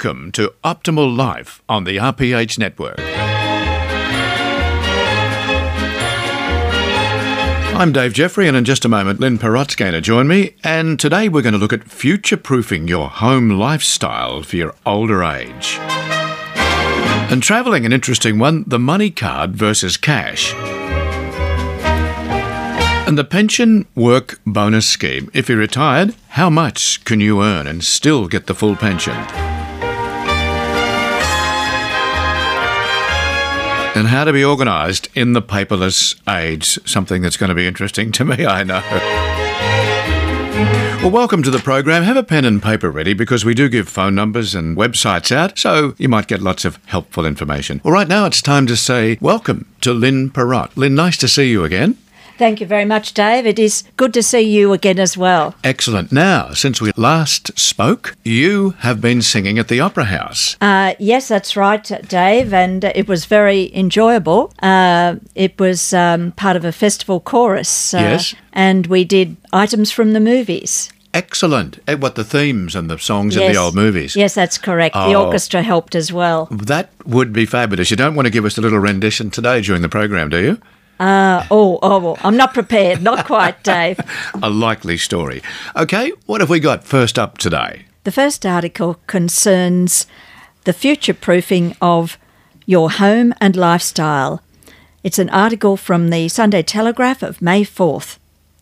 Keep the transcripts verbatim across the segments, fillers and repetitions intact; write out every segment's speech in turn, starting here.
Welcome to Optimal Life on the R P H Network. I'm Dave Jeffrey, and in just a moment, Lynn Perrot's going to join me. And today we're going to look at future-proofing your home lifestyle for your older age. And travelling, an interesting one, the money card versus cash. And the pension work bonus scheme. If you're retired, how much can you earn and still get the full pension? And how to be organised in the paperless age. Something that's going to be interesting to me, I know. Well, welcome to the program. Have a pen and paper ready because we do give phone numbers and websites out, so you might get lots of helpful information. Well, right now it's time to say welcome to Lynn Perrot. Lynn, nice to see you again. Thank you very much, Dave. It is good to see you again as well. Excellent. Now, since we last spoke, you have been singing at the Opera House. Uh, yes, that's right, Dave, and it was very enjoyable. Uh, it was um, part of a festival chorus. Uh, yes. And we did items from the movies. Excellent. Eh, What, the themes and the songs Yes. in the old movies? Yes, that's correct. The Oh. orchestra helped as well. That would be fabulous. You don't want to give us a little rendition today during the program, do you? Uh, oh, oh, well, I'm not prepared. Not quite, Dave. A likely story. Okay, what have we got first up today? The first article concerns the future-proofing of your home and lifestyle. It's an article from the Sunday Telegraph of May fourth.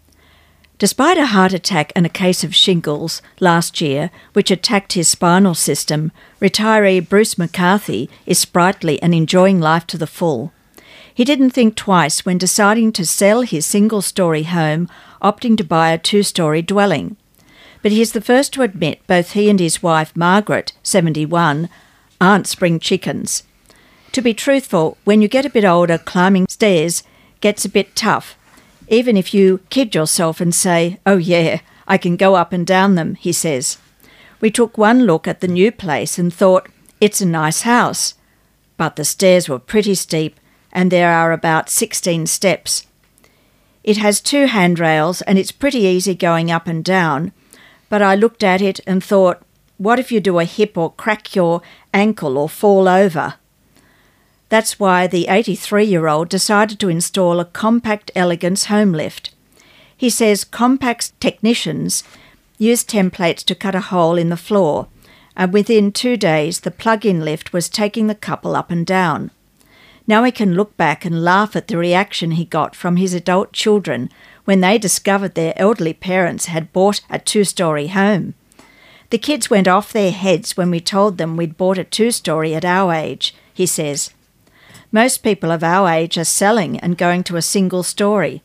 Despite a heart attack and a case of shingles last year, which attacked his spinal system, retiree Bruce McCarthy is sprightly and enjoying life to the full. He didn't think twice when deciding to sell his single-storey home, opting to buy a two-storey dwelling. But he's the first to admit both he and his wife, Margaret, seventy-one, aren't spring chickens. To be truthful, when you get a bit older, climbing stairs gets a bit tough, even if you kid yourself and say, "Oh yeah, I can go up and down them," he says. We took one look at the new place and thought, it's a nice house. But the stairs were pretty steep, and there are about sixteen steps. It has two handrails and it's pretty easy going up and down, but I looked at it and thought, what if you do a hip or crack your ankle or fall over? That's why the eighty-three-year-old decided to install a Compact Elegance home lift. He says Compact's technicians used templates to cut a hole in the floor, and within two days the plug-in lift was taking the couple up and down. Now he can look back and laugh at the reaction he got from his adult children when they discovered their elderly parents had bought a two-storey home. The kids went off their heads when we told them we'd bought a two-storey at our age, he says. Most people of our age are selling and going to a single story.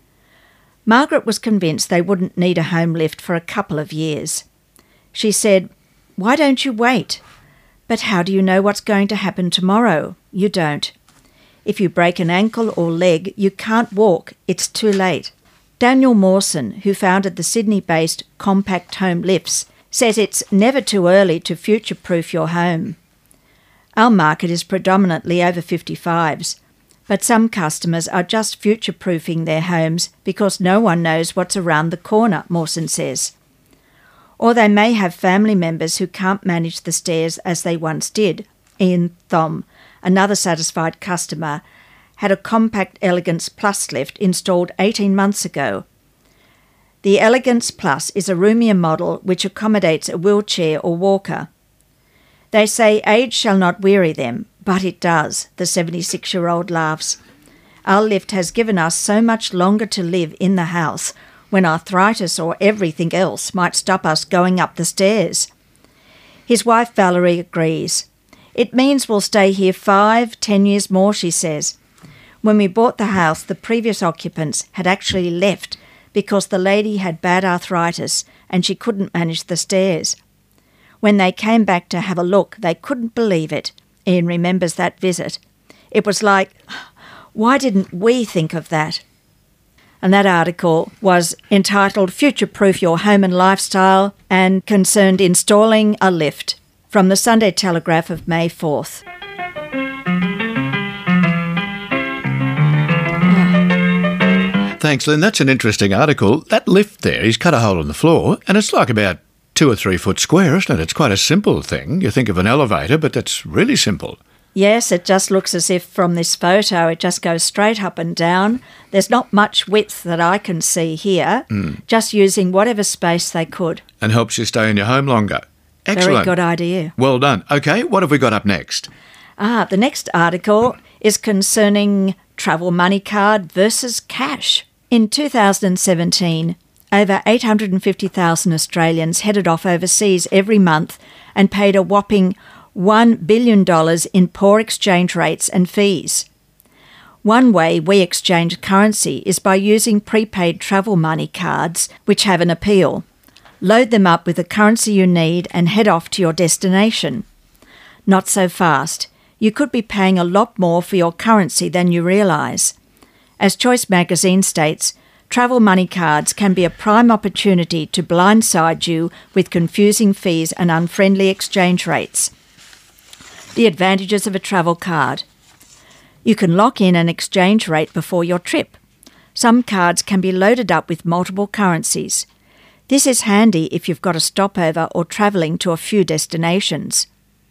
Margaret was convinced they wouldn't need a home lift for a couple of years. She said, "Why don't you wait?" "But how do you know what's going to happen tomorrow?" "You don't. If you break an ankle or leg, you can't walk. It's too late." Daniel Mawson, who founded the Sydney-based Compact Home Lifts, says it's never too early to future-proof your home. Our market is predominantly over fifty-fives, but some customers are just future-proofing their homes because no one knows what's around the corner, Mawson says. Or they may have family members who can't manage the stairs as they once did. Ian Thom, another satisfied customer, had a Compact Elegance Plus lift installed eighteen months ago. The Elegance Plus is a roomier model which accommodates a wheelchair or walker. They say age shall not weary them, but it does, the seventy-six-year-old laughs. Our lift has given us so much longer to live in the house when arthritis or everything else might stop us going up the stairs. His wife Valerie agrees. "It means we'll stay here five, ten years more," she says. "When we bought the house, the previous occupants had actually left because the lady had bad arthritis and she couldn't manage the stairs. When they came back to have a look, they couldn't believe it." Ian remembers that visit. "It was like, why didn't we think of that?" And that article was entitled Future-Proof Your Home and Lifestyle and concerned installing a lift, from the Sunday Telegraph of May fourth. Thanks, Lynn. That's an interesting article. That lift there, he's cut a hole in the floor, and it's like about two or three foot square, isn't it? It's quite a simple thing. You think of an elevator, but that's really simple. Yes, it just looks as if from this photo it just goes straight up and down. There's not much width that I can see here, mm. just using whatever space they could. And helps you stay in your home longer. Excellent. Very good idea. Well done. Okay, what have we got up next? Ah, the next article is concerning travel money card versus cash. In two thousand seventeen, over eight hundred fifty thousand Australians headed off overseas every month and paid a whopping one billion dollars in poor exchange rates and fees. One way we exchange currency is by using prepaid travel money cards, which have an appeal. Load them up with the currency you need and head off to your destination. Not so fast. You could be paying a lot more for your currency than you realise. As Choice magazine states, travel money cards can be a prime opportunity to blindside you with confusing fees and unfriendly exchange rates. The advantages of a travel card. You can lock in an exchange rate before your trip. Some cards can be loaded up with multiple currencies. This is handy if you've got a stopover or travelling to a few destinations.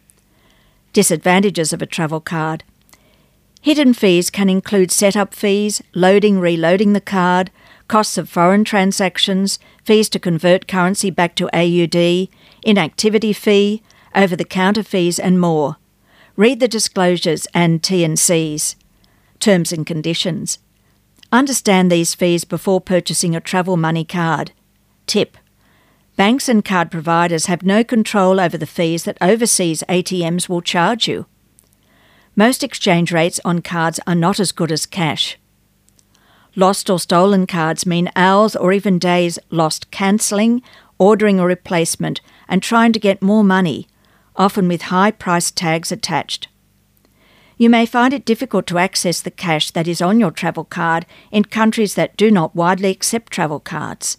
Disadvantages of a travel card. Hidden fees can include setup fees, loading, reloading the card, costs of foreign transactions, fees to convert currency back to A U D, inactivity fee, over-the-counter fees and more. Read the disclosures and T and Cs. Terms and conditions. Understand these fees before purchasing a travel money card. Tip. Banks and card providers have no control over the fees that overseas A T Ms will charge you. Most exchange rates on cards are not as good as cash. Lost or stolen cards mean hours or even days lost cancelling, ordering a replacement and trying to get more money, often with high price tags attached. You may find it difficult to access the cash that is on your travel card in countries that do not widely accept travel cards.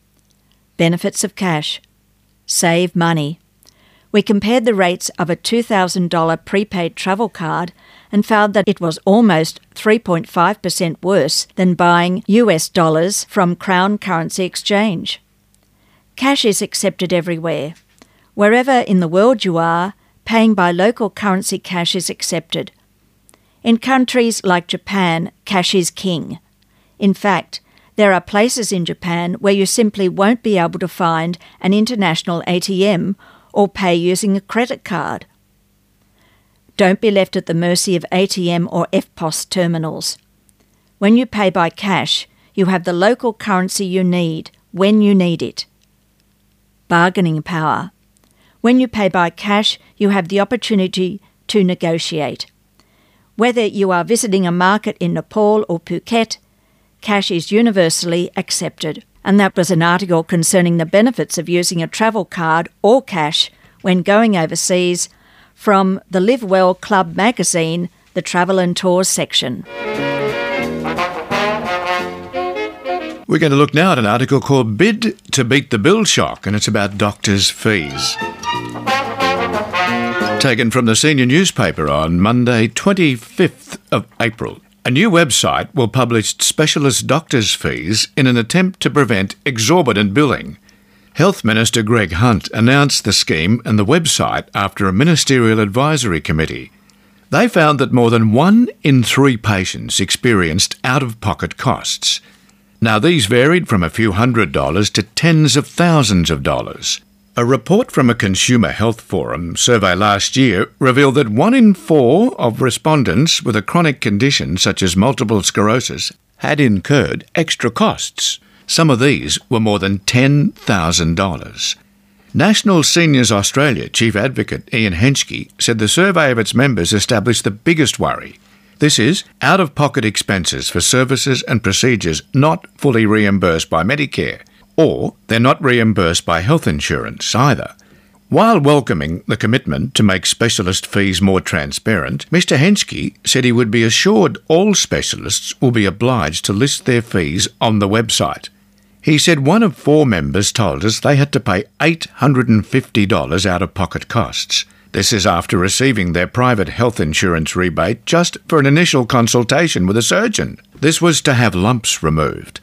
Benefits of cash. Save money. We compared the rates of a two thousand dollars prepaid travel card and found that it was almost three point five percent worse than buying U S dollars from Crown Currency Exchange. Cash is accepted everywhere. Wherever in the world you are, paying by local currency cash is accepted. In countries like Japan, cash is king. In fact, there are places in Japan where you simply won't be able to find an international A T M or pay using a credit card. Don't be left at the mercy of A T M or F P O S terminals. When you pay by cash, you have the local currency you need when you need it. Bargaining power. When you pay by cash, you have the opportunity to negotiate. Whether you are visiting a market in Nepal or Phuket, cash is universally accepted. And that was an article concerning the benefits of using a travel card or cash when going overseas from the Live Well Club magazine, the Travel and Tours section. We're going to look now at an article called Bid to Beat the Bill Shock, and it's about doctors' fees. Taken from the senior newspaper on Monday, twenty-fifth of April. A new website will publish specialist doctors' fees in an attempt to prevent exorbitant billing. Health Minister Greg Hunt announced the scheme and the website after a ministerial advisory committee. They found that more than one in three patients experienced out-of-pocket costs. Now, these varied from a few hundred dollars to tens of thousands of dollars. A report from a Consumer Health Forum survey last year revealed that one in four of respondents with a chronic condition such as multiple sclerosis had incurred extra costs. Some of these were more than ten thousand dollars. National Seniors Australia Chief Advocate Ian Henschke said the survey of its members established the biggest worry. This is out-of-pocket expenses for services and procedures not fully reimbursed by Medicare, or they're not reimbursed by health insurance either. While welcoming the commitment to make specialist fees more transparent, Mister Henschke said he would be assured all specialists will be obliged to list their fees on the website. He said one of four members told us they had to pay eight hundred fifty dollars out-of-pocket costs. This is after receiving their private health insurance rebate just for an initial consultation with a surgeon. This was to have lumps removed.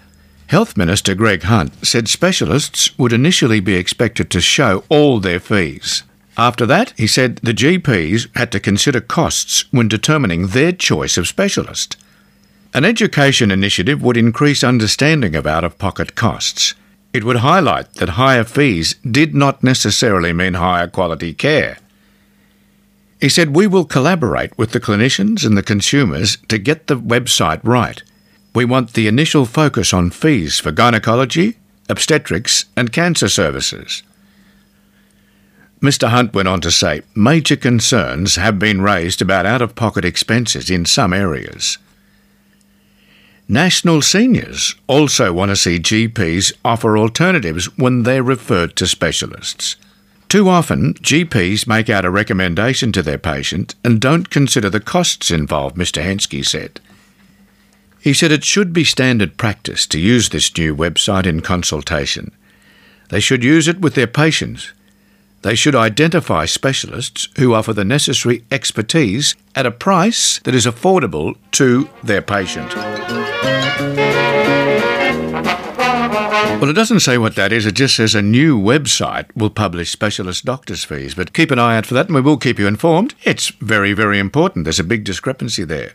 Health Minister Greg Hunt said specialists would initially be expected to show all their fees. After that, he said the G Ps had to consider costs when determining their choice of specialist. An education initiative would increase understanding of out-of-pocket costs. It would highlight that higher fees did not necessarily mean higher quality care. He said, "We will collaborate with the clinicians and the consumers to get the website right. We want the initial focus on fees for gynecology, obstetrics and cancer services." Mister Hunt went on to say, major concerns have been raised about out-of-pocket expenses in some areas. National seniors also want to see G Ps offer alternatives when they're referred to specialists. Too often, G Ps make out a recommendation to their patient and don't consider the costs involved, Mister Henske said. He said it should be standard practice to use this new website in consultation. They should use it with their patients. They should identify specialists who offer the necessary expertise at a price that is affordable to their patient. Well, it doesn't say what that is. It just says a new website will publish specialist doctors' fees. But keep an eye out for that and we will keep you informed. It's very, very important. There's a big discrepancy there.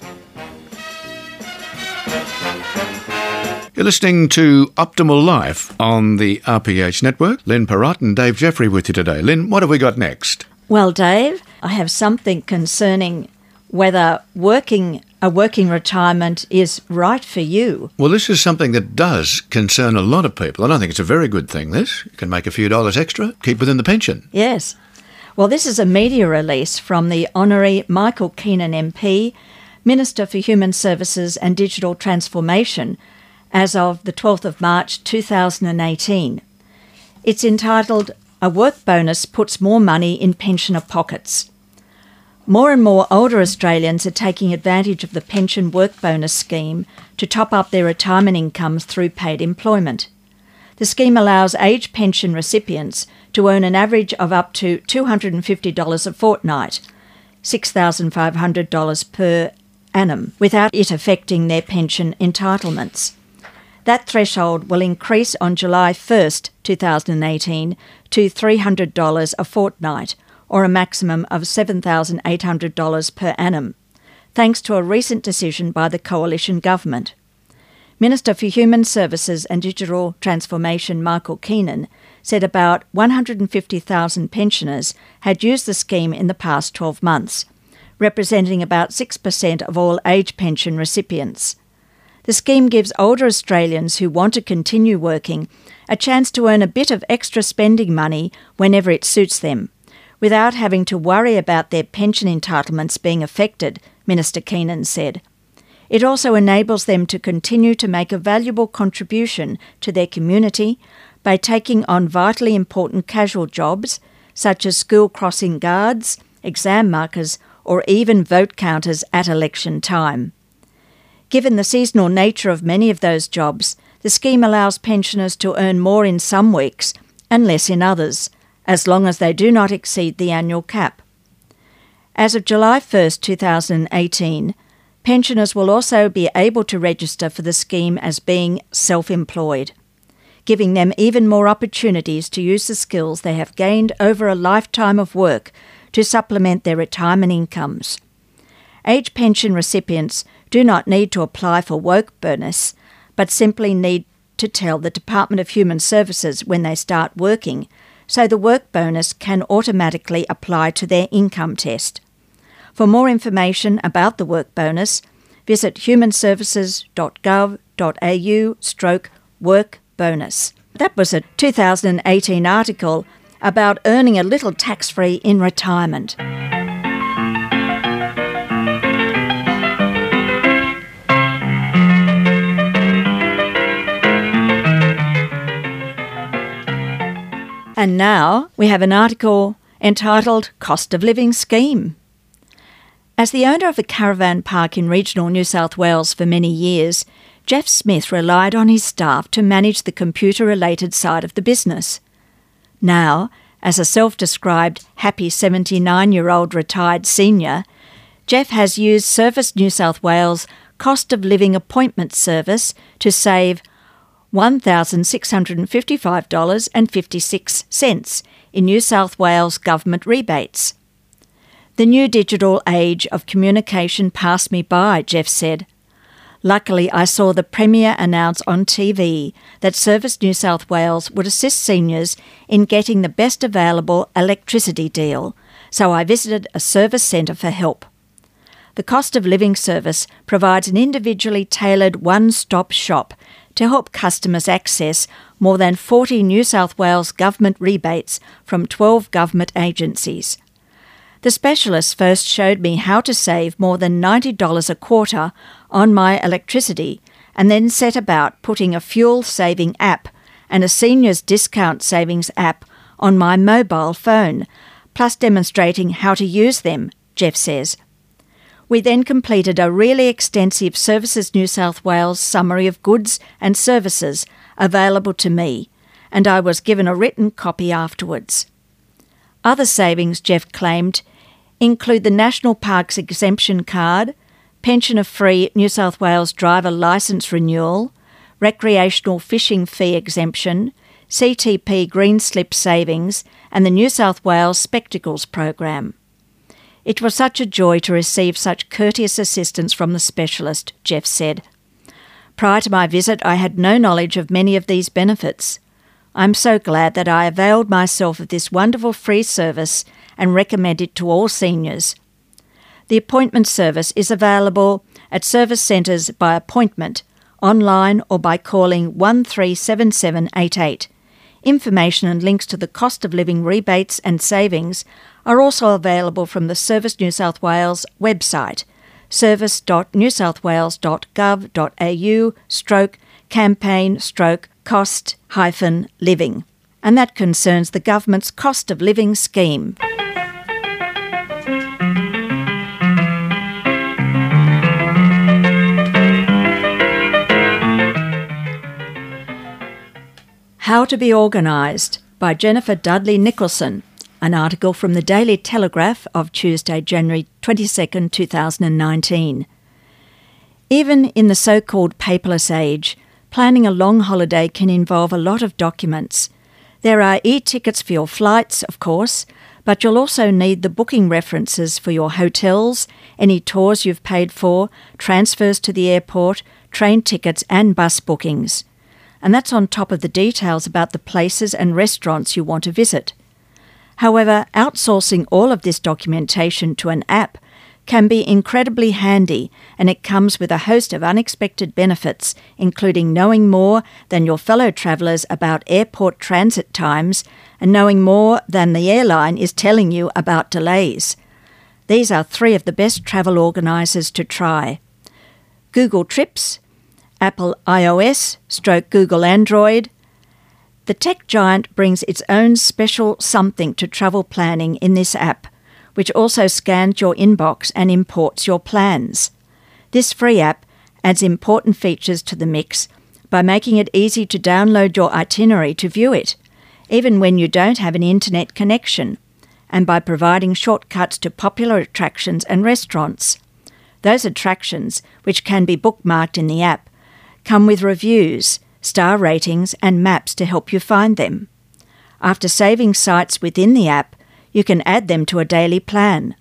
You're listening to Optimal Life on the R P H network. Lynn Perrott and Dave Jeffrey with you today. Lynn, what have we got next? Well, Dave, I have something concerning whether working a working retirement is right for you. Well, this is something that does concern a lot of people, and I think it's a very good thing, this. You can make a few dollars extra, keep within the pension. Yes. Well, this is a media release from the Honorary Michael Keenan M P, Minister for Human Services and Digital Transformation, as of the twelfth of March two thousand eighteen. It's entitled, "A Work Bonus Puts More Money in Pensioner Pockets." More and more older Australians are taking advantage of the pension work bonus scheme to top up their retirement incomes through paid employment. The scheme allows age pension recipients to earn an average of up to two hundred fifty dollars a fortnight, six thousand five hundred dollars per annum, without it affecting their pension entitlements. That threshold will increase on July first, two thousand eighteen to three hundred dollars a fortnight, or a maximum of seven thousand eight hundred dollars per annum, thanks to a recent decision by the Coalition Government. Minister for Human Services and Digital Transformation Michael Keenan said about one hundred fifty thousand pensioners had used the scheme in the past twelve months, representing about six percent of all age pension recipients. The scheme gives older Australians who want to continue working a chance to earn a bit of extra spending money whenever it suits them, without having to worry about their pension entitlements being affected, Minister Keenan said. It also enables them to continue to make a valuable contribution to their community by taking on vitally important casual jobs such as school crossing guards, exam markers, or even vote counters at election time. Given the seasonal nature of many of those jobs, the scheme allows pensioners to earn more in some weeks and less in others, as long as they do not exceed the annual cap. As of July first, two thousand eighteen, pensioners will also be able to register for the scheme as being self-employed, giving them even more opportunities to use the skills they have gained over a lifetime of work to supplement their retirement incomes. Age pension recipients do not need to apply for work bonus, but simply need to tell the Department of Human Services when they start working, so the work bonus can automatically apply to their income test. For more information about the work bonus, visit humanservices.gov.au stroke work bonus. That was a two thousand eighteen article about earning a little tax-free in retirement. And now we have an article entitled Cost of Living Scheme. As the owner of a caravan park in regional New South Wales for many years, Jeff Smith relied on his staff to manage the computer-related side of the business. Now, as a self-described happy seventy-nine-year-old retired senior, Jeff has used Service New South Wales' cost of living appointment service to save one thousand six hundred fifty-five dollars and fifty-six cents in New South Wales government rebates. The new digital age of communication passed me by, Jeff said. Luckily, I saw the Premier announce on T V that Service New South Wales would assist seniors in getting the best available electricity deal, so I visited a service centre for help. The Cost of Living Service provides an individually tailored one-stop shop to help customers access more than forty New South Wales government rebates from twelve government agencies. The specialist first showed me how to save more than ninety dollars a quarter on my electricity and then set about putting a fuel-saving app and a seniors discount savings app on my mobile phone, plus demonstrating how to use them, Jeff says. We then completed a really extensive Services New South Wales summary of goods and services available to me, and I was given a written copy afterwards. Other savings, Jeff claimed, include the National Parks Exemption Card, pensioner-free New South Wales driver licence renewal, recreational fishing fee exemption, C T P green slip savings, and the New South Wales Spectacles program. It was such a joy to receive such courteous assistance from the specialist, Jeff said. Prior to my visit, I had no knowledge of many of these benefits. I'm so glad that I availed myself of this wonderful free service and recommend it to all seniors. The appointment service is available at service centres by appointment, online or by calling one three seven seven eight eight. Information and links to the cost of living rebates and savings are also available from the Service New South Wales website, service dot new south wales dot gov dot a u stroke campaign stroke cost hyphen living. And that concerns the government's cost of living scheme. How to be Organised by Jennifer Dudley Nicholson, an article from the Daily Telegraph of Tuesday, January twenty-second, two thousand nineteen. Even in the so-called paperless age, planning a long holiday can involve a lot of documents. There are e-tickets for your flights, of course, but you'll also need the booking references for your hotels, any tours you've paid for, transfers to the airport, train tickets and bus bookings. And that's on top of the details about the places and restaurants you want to visit. However, outsourcing all of this documentation to an app can be incredibly handy, and it comes with a host of unexpected benefits, including knowing more than your fellow travellers about airport transit times and knowing more than the airline is telling you about delays. These are three of the best travel organisers to try: Google Trips, Apple iOS stroke Google Android. The tech giant brings its own special something to travel planning in this app, which also scans your inbox and imports your plans. This free app adds important features to the mix by making it easy to download your itinerary to view it, even when you don't have an internet connection, and by providing shortcuts to popular attractions and restaurants. Those attractions, which can be bookmarked in the app, come with reviews, star ratings and maps to help you find them. After saving sites within the app, you can add them to a daily plan.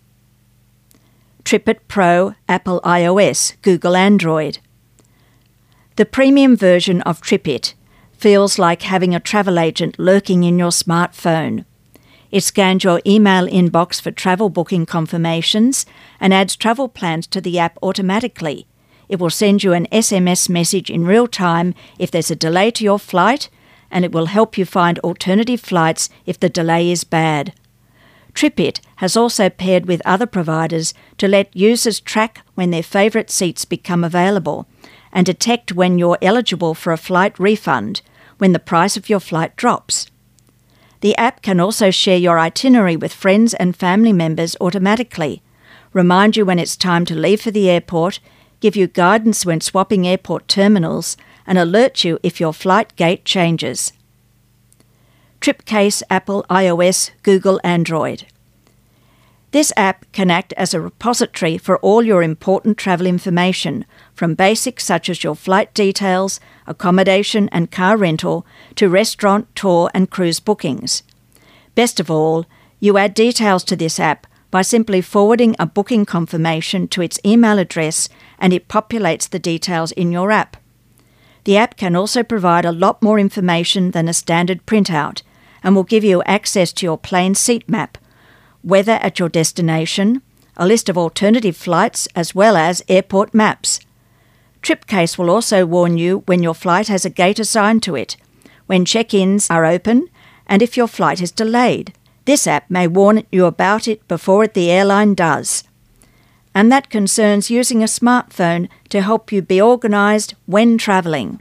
TripIt Pro, Apple iOS, Google Android. The premium version of TripIt feels like having a travel agent lurking in your smartphone. It scans your email inbox for travel booking confirmations and adds travel plans to the app automatically. It will send you an S M S message in real time if there's a delay to your flight, and it will help you find alternative flights if the delay is bad. TripIt has also paired with other providers to let users track when their favourite seats become available and detect when you're eligible for a flight refund when the price of your flight drops. The app can also share your itinerary with friends and family members automatically, remind you when it's time to leave for the airport, give you guidance when swapping airport terminals, and alert you if your flight gate changes. Tripcase, Apple iOS, Google Android. This app can act as a repository for all your important travel information, from basics such as your flight details, accommodation and car rental, to restaurant, tour and cruise bookings. Best of all, you add details to this app by simply forwarding a booking confirmation to its email address, and it populates the details in your app. The app can also provide a lot more information than a standard printout, and will give you access to your plane seat map, weather at your destination, a list of alternative flights, as well as airport maps. Tripcase will also warn you when your flight has a gate assigned to it, when check-ins are open, and if your flight is delayed. This app may warn you about it before the airline does. And that concerns using a smartphone to help you be organised when travelling.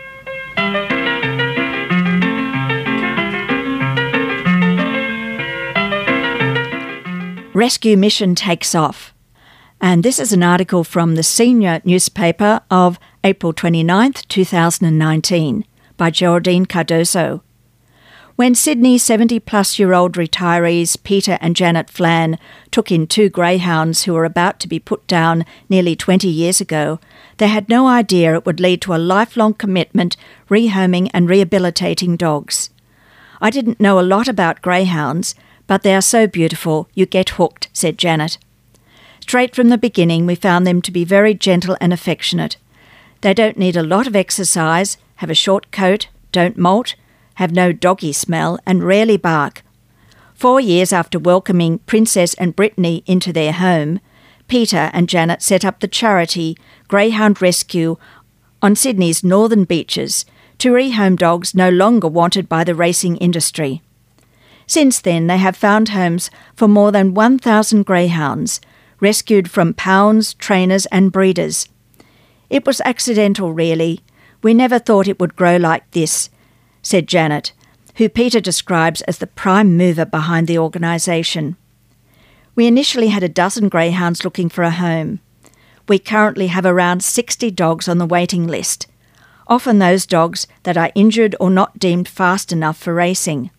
Rescue mission takes off. And this is an article from the Senior newspaper of April twenty-ninth, two thousand nineteen, by Geraldine Cardoso. When Sydney seventy-plus-year-old retirees Peter and Janet Flan took in two greyhounds who were about to be put down nearly twenty years ago, they had no idea it would lead to a lifelong commitment rehoming and rehabilitating dogs. I didn't know a lot about greyhounds, but they are so beautiful, you get hooked, said Janet. Straight from the beginning, we found them to be very gentle and affectionate. They don't need a lot of exercise, have a short coat, don't molt, have no doggy smell, and rarely bark. Four years after welcoming Princess and Brittany into their home, Peter and Janet set up the charity Greyhound Rescue on Sydney's northern beaches to rehome dogs no longer wanted by the racing industry. Since then, they have found homes for more than one thousand greyhounds, rescued from pounds, trainers and breeders. It was accidental, really. We never thought it would grow like this, said Janet, who Peter describes as the prime mover behind the organisation. We initially had a dozen greyhounds looking for a home. We currently have around sixty dogs on the waiting list, often those dogs that are injured or not deemed fast enough for racing.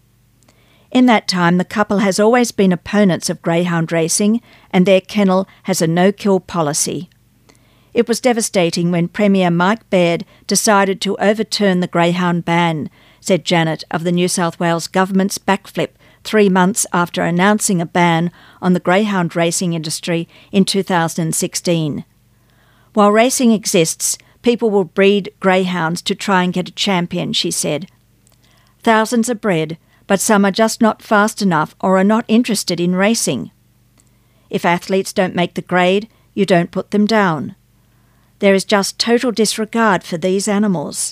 In that time, the couple has always been opponents of greyhound racing, and their kennel has a no-kill policy. It was devastating when Premier Mike Baird decided to overturn the greyhound ban, said Janet of the New South Wales government's backflip three months after announcing a ban on the greyhound racing industry in two thousand sixteen. While racing exists, people will breed greyhounds to try and get a champion, she said. Thousands are bred, but some are just not fast enough or are not interested in racing. If athletes don't make the grade, you don't put them down. There is just total disregard for these animals.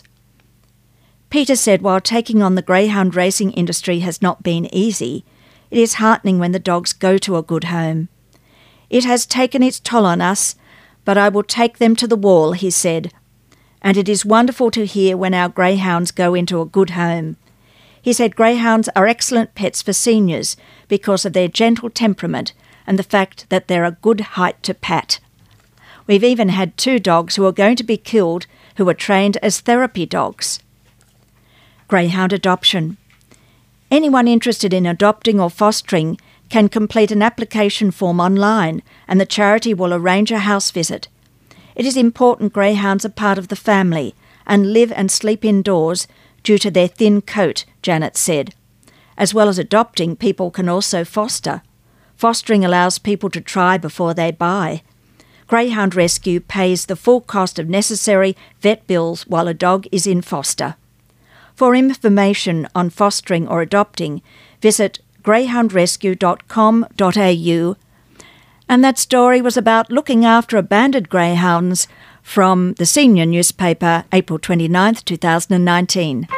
Peter said while taking on the greyhound racing industry has not been easy, it is heartening when the dogs go to a good home. It has taken its toll on us, but I will take them to the wall, he said. And it is wonderful to hear when our greyhounds go into a good home. He said greyhounds are excellent pets for seniors because of their gentle temperament and the fact that they're a good height to pat. We've even had two dogs who are going to be killed who were trained as therapy dogs. Greyhound adoption. Anyone interested in adopting or fostering can complete an application form online and the charity will arrange a house visit. It is important greyhounds are part of the family and live and sleep indoors due to their thin coat, Janet said. As well as adopting, people can also foster. Fostering allows people to try before they buy. Greyhound Rescue pays the full cost of necessary vet bills while a dog is in foster. For information on fostering or adopting, visit greyhound rescue dot com dot a u. And that story was about looking after abandoned greyhounds from the Senior newspaper, April twenty-ninth, two thousand nineteen.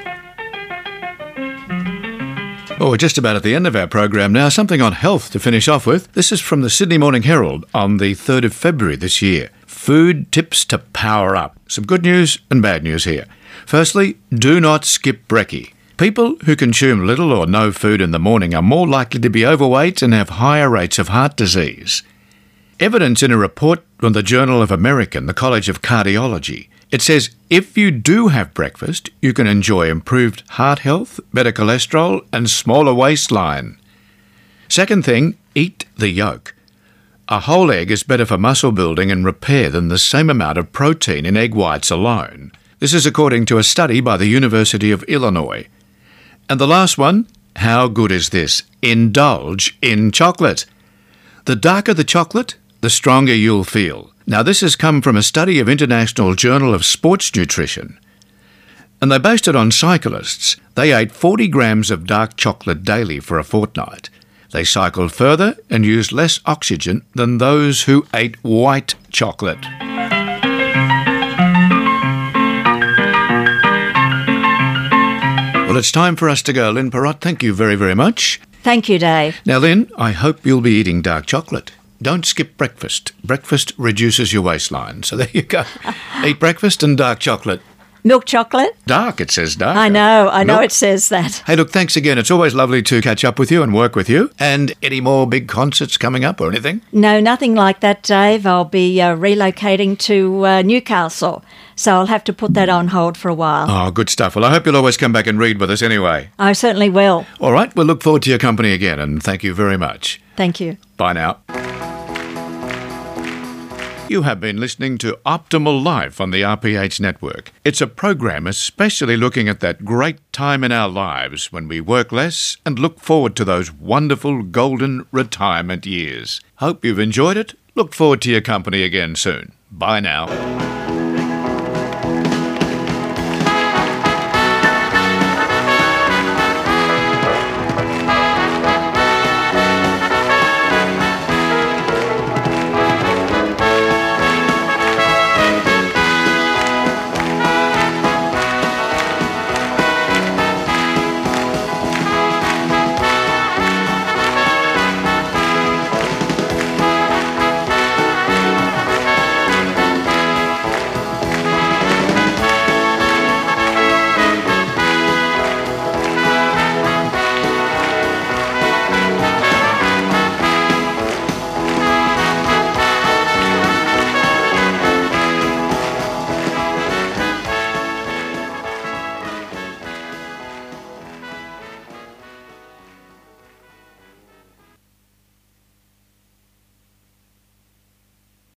Oh, we're just about at the end of our program now. Something on health to finish off with. This is from the Sydney Morning Herald on the third of February this year. Food tips to power up. Some good news and bad news here. Firstly, do not skip brekkie. People who consume little or no food in the morning are more likely to be overweight and have higher rates of heart disease. Evidence in a report from the Journal of American, the College of Cardiology. It says if you do have breakfast, you can enjoy improved heart health, better cholesterol and smaller waistline. Second thing, eat the yolk. A whole egg is better for muscle building and repair than the same amount of protein in egg whites alone. This is according to a study by the University of Illinois. And the last one, how good is this? Indulge in chocolate. The darker the chocolate, the stronger you'll feel. Now, this has come from a study of International Journal of Sports Nutrition. And they based it on cyclists. They ate forty grams of dark chocolate daily for a fortnight. They cycled further and used less oxygen than those who ate white chocolate. Well, it's time for us to go. Lynn Perrott, thank you very, very much. Thank you, Dave. Now, Lynn, I hope you'll be eating dark chocolate. Don't skip breakfast. Breakfast reduces your waistline. So there you go. Eat breakfast and dark chocolate. Milk chocolate? Dark, it says dark. I know, I know Milk. it says that. Hey, look, thanks again. It's always lovely to catch up with you and work with you. And any more big concerts coming up or anything? No, nothing like that, Dave. I'll be uh, relocating to uh, Newcastle, so I'll have to put that on hold for a while. Oh, good stuff. Well, I hope you'll always come back and read with us anyway. I certainly will. All right, we'll look forward to your company again, and thank you very much. Thank you. Bye now. You have been listening to Optimal Life on the R P H Network. It's a program especially looking at that great time in our lives when we work less and look forward to those wonderful golden retirement years. Hope you've enjoyed it. Look forward to your company again soon. Bye now.